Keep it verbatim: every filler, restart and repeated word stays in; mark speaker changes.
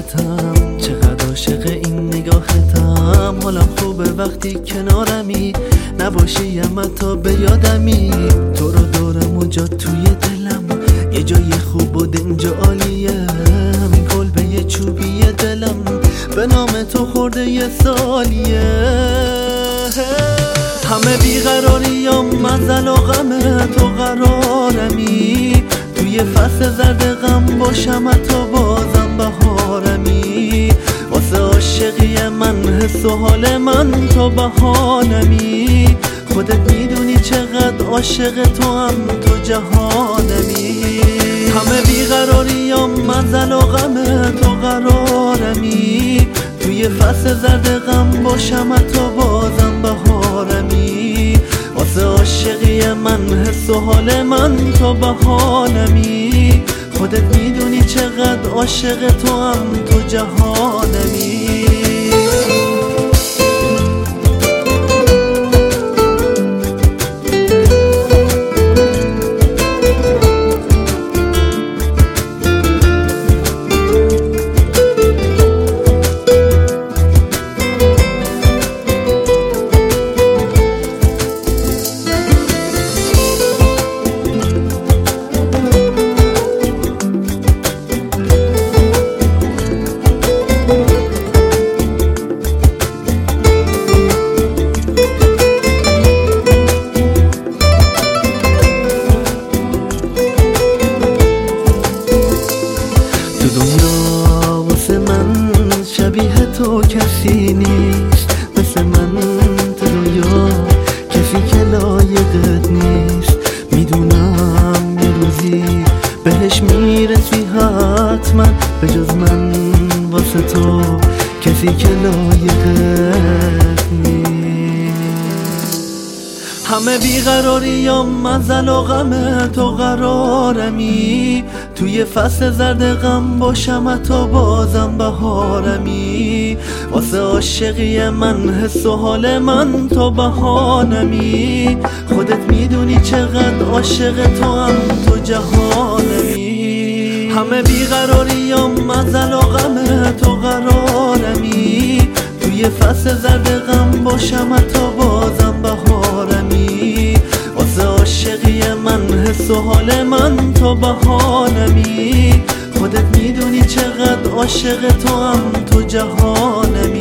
Speaker 1: نگاهتم، چقدر عاشق این نگاهتم. حالم خوبه وقتی کنارمی، نباشی اما تا به یادمی. تو رو دارم و جا توی دلم، یه جای خوب و دنجا عالیه. همین کلبه یه چوبی دلم، به نام تو خورده یه سالیه. همه بیقراریام مزل و غمه، تو قرارمی. توی فصل زرد غم باشم تا بازم بهارمی. واسه عاشقی من حس و حال من تو بهانمی. خودت میدونی چقدر عاشق تو هم، تو جهانمی. همه بیقراریام مزل و غمه، تو قرارمی. توی فصل زرد غم باشم تا بازم بهارمی. واسه عاشقی من حس و حال من تو بهانمی. خودت میدونی چقدر عاشق تو هم، تو جهانمی. دنیا واسه من شبیه تو کسی نیست، مثل من تو دنیا کسی که لایقت نیست. میدونم یه روزی بهش میرسی حتما، به جز من واسه تو کسی که لایقت نیست. همه بیقراریام مزل و غمه، تو قرارمی. توی فصل زرد غم باشم تا بازم بهارمی. واسه عاشقی من حس و حال من تو بهانمی. خودت میدونی چقدر عاشق تو هم، تو جهانمی. همه بیقراریام مزل و غمه، تو قرارمی. توی فصل زرد غم باشم تا بازم بهارمی. واسه عاشقی من حس و حال من تو بهانمی. خودت میدونی چقدر عاشق تو هم، تو جهانمی.